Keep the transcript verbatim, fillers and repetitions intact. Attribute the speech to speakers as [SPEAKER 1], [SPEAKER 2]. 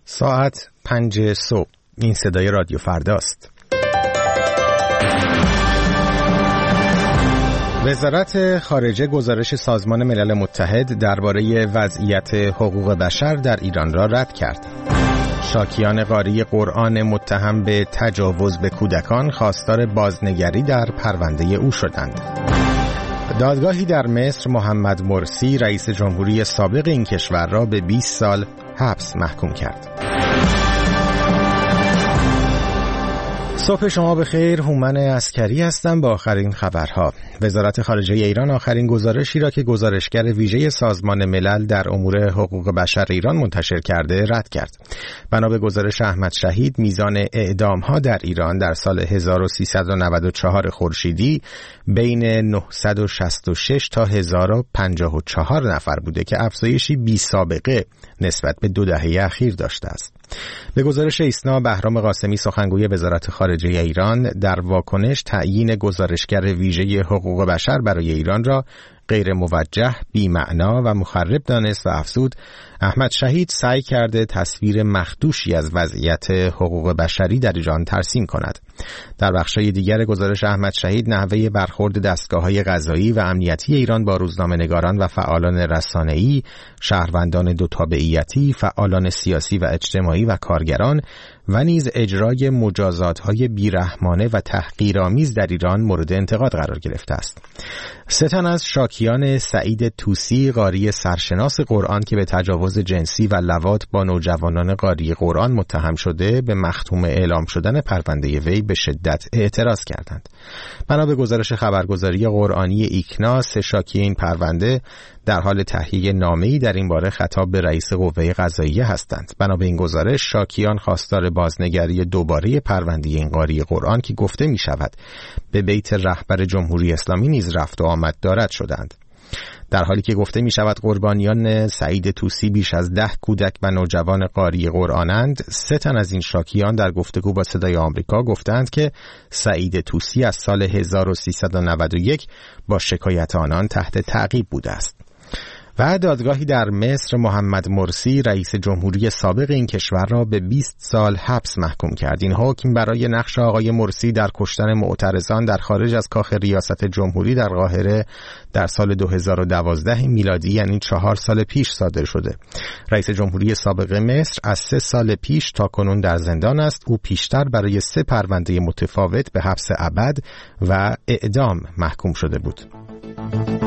[SPEAKER 1] ساعت پنج صبح. این صدای رادیو فرداست. وزارت خارجه گزارش سازمان ملل متحد درباره وضعیت حقوق بشر در ایران را رد کرد. شاکیان قاری قرآن متهم به تجاوز به کودکان خواستار بازنگری در پرونده او شدند. دادگاهی در مصر محمد مرسی رئیس جمهوری سابق این کشور را به بیست سال حبس محکوم کرد. صبح شما بخیر، هومن عسکری هستم با آخرین خبرها. وزارت خارجه ایران آخرین گزارشی را که گزارشگر ویژه سازمان ملل در امور حقوق بشر ایران منتشر کرده رد کرد. بنا به گزارش احمد شهید، میزان اعدام‌ها در ایران در سال هزار و سیصد و نود و چهار خورشیدی بین نهصد و شصت و شش تا هزار و پنجاه و چهار نفر بوده که افزایشی بی سابقه نسبت به دو دهه اخیر داشته است. به گزارش ایسنا، بهرام قاسمی سخنگوی وزارت خارجه ایران در واکنش تعیین گزارشگر ویژه حقوق بشر برای ایران را غیر موجه، بی‌معنا و مخرب دانست و افزود احمد شهید سعی کرده تصویر مخدوشی از وضعیت حقوق بشری در ایران ترسیم کند. در بخش‌های دیگر گزارش احمد شهید نحوه برخورد دستگاه‌های قضایی و امنیتی ایران با روزنامه‌نگاران و فعالان رسانه‌ای، شهروندان دو تابعیتی، فعالان سیاسی و اجتماعی و کارگران و نیز اجرای مجازات‌های بیرحمانه و تحقیرآمیز در ایران مورد انتقاد قرار گرفته است. سه تن از شاکیان سعید طوسی قاری سرشناس قرآن که به تجاوز جنسی و لواط با نوجوانان قاری قرآن متهم شده به مختوم اعلام شدن پرونده وی به شدت اعتراض کردند. بنا به گزارش خبرگزاری قرآنی ایکنا، سه شاکی این پرونده در حال تهیه نامه‌ای در این باره خطاب به رئیس قوه قضاییه هستند. بنا به این گزارش، شاکیان خواستار بازنگری دوباره پرونده این قاری قرآن که گفته می شود به بیت رهبر جمهوری اسلامی نیز رفت و آمد دارد شدند. در حالی که گفته می شود قربانیان سعید طوسی بیش از ده کودک و نوجوان قاری قرآنند، سه تن از این شاکیان در گفتگو با صدای آمریکا گفتند که سعید طوسی از سال هزار و سیصد و نود و یک با شکایت آنان تحت تعقیب بوده است. و دادگاهی در مصر محمد مرسی رئیس جمهوری سابق این کشور را به بیست سال حبس محکوم کرد. این حکم برای نقش آقای مرسی در کشتن معترضان در خارج از کاخ ریاست جمهوری در قاهره در سال دو هزار و دوازده میلادی، یعنی چهار سال پیش صادر شده. رئیس جمهوری سابق مصر از سه سال پیش تا کنون در زندان است. او پیشتر برای سه پرونده متفاوت به حبس ابد و اعدام محکوم شده بود.